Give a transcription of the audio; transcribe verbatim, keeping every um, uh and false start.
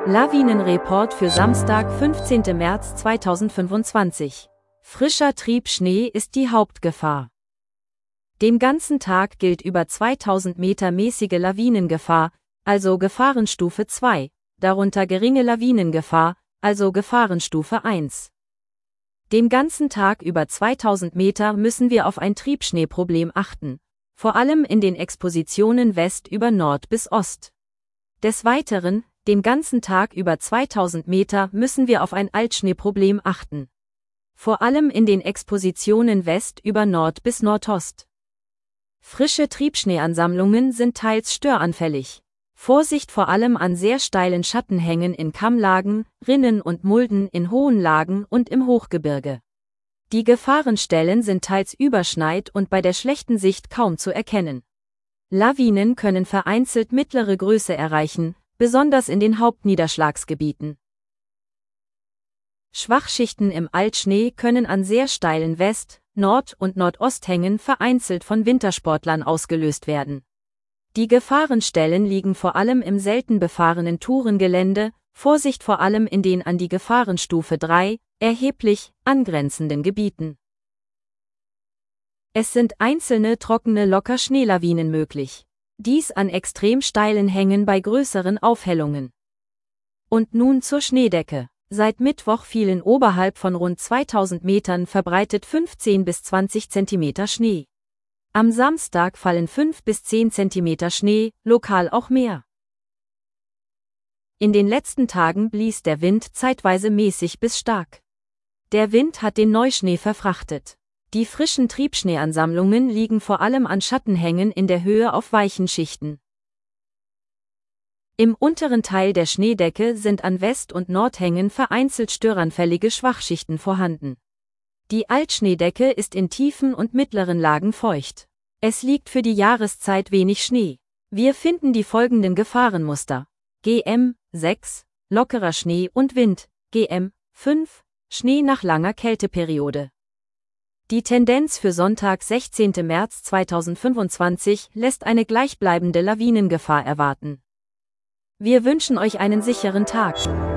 Lawinenreport für Samstag, fünfzehnten März zweitausendfünfundzwanzig. Frischer Triebschnee ist die Hauptgefahr. Den ganzen Tag gilt über zweitausend Meter mäßige Lawinengefahr, also Gefahrenstufe zwei, darunter geringe Lawinengefahr, also Gefahrenstufe eins. Den ganzen Tag über zweitausend Meter müssen wir auf ein Triebschneeproblem achten, vor allem in den Expositionen West über Nord bis Ost. Des Weiteren, den ganzen Tag über zweitausend Meter müssen wir auf ein Altschneeproblem achten. Vor allem in den Expositionen West über Nord bis Nordost. Frische Triebschneeansammlungen sind teils störanfällig. Vorsicht vor allem an sehr steilen Schattenhängen in Kammlagen, Rinnen und Mulden in hohen Lagen und im Hochgebirge. Die Gefahrenstellen sind teils überschneit und bei der schlechten Sicht kaum zu erkennen. Lawinen können vereinzelt mittlere Größe erreichen, besonders in den Hauptniederschlagsgebieten. Schwachschichten im Altschnee können an sehr steilen West-, Nord- und Nordosthängen vereinzelt von Wintersportlern ausgelöst werden. Die Gefahrenstellen liegen vor allem im selten befahrenen Tourengelände, Vorsicht vor allem in den an die Gefahrenstufe drei, erheblich, angrenzenden Gebieten. Es sind einzelne trockene Lockerschneelawinen möglich. Dies an extrem steilen Hängen bei größeren Aufhellungen. Und nun zur Schneedecke. Seit Mittwoch fielen oberhalb von rund zweitausend Metern verbreitet fünfzehn bis zwanzig Zentimeter Schnee. Am Samstag fallen fünf bis zehn Zentimeter Schnee, lokal auch mehr. In den letzten Tagen blies der Wind zeitweise mäßig bis stark. Der Wind hat den Neuschnee verfrachtet. Die frischen Triebschneeansammlungen liegen vor allem an Schattenhängen in der Höhe auf weichen Schichten. Im unteren Teil der Schneedecke sind an West- und Nordhängen vereinzelt störanfällige Schwachschichten vorhanden. Die Altschneedecke ist in tiefen und mittleren Lagen feucht. Es liegt für die Jahreszeit wenig Schnee. Wir finden die folgenden Gefahrenmuster: G M sechs, lockerer Schnee und Wind, G M fünf, Schnee nach langer Kälteperiode. Die Tendenz für Sonntag, sechzehnten März zweitausendfünfundzwanzig, lässt eine gleichbleibende Lawinengefahr erwarten. Wir wünschen euch einen sicheren Tag.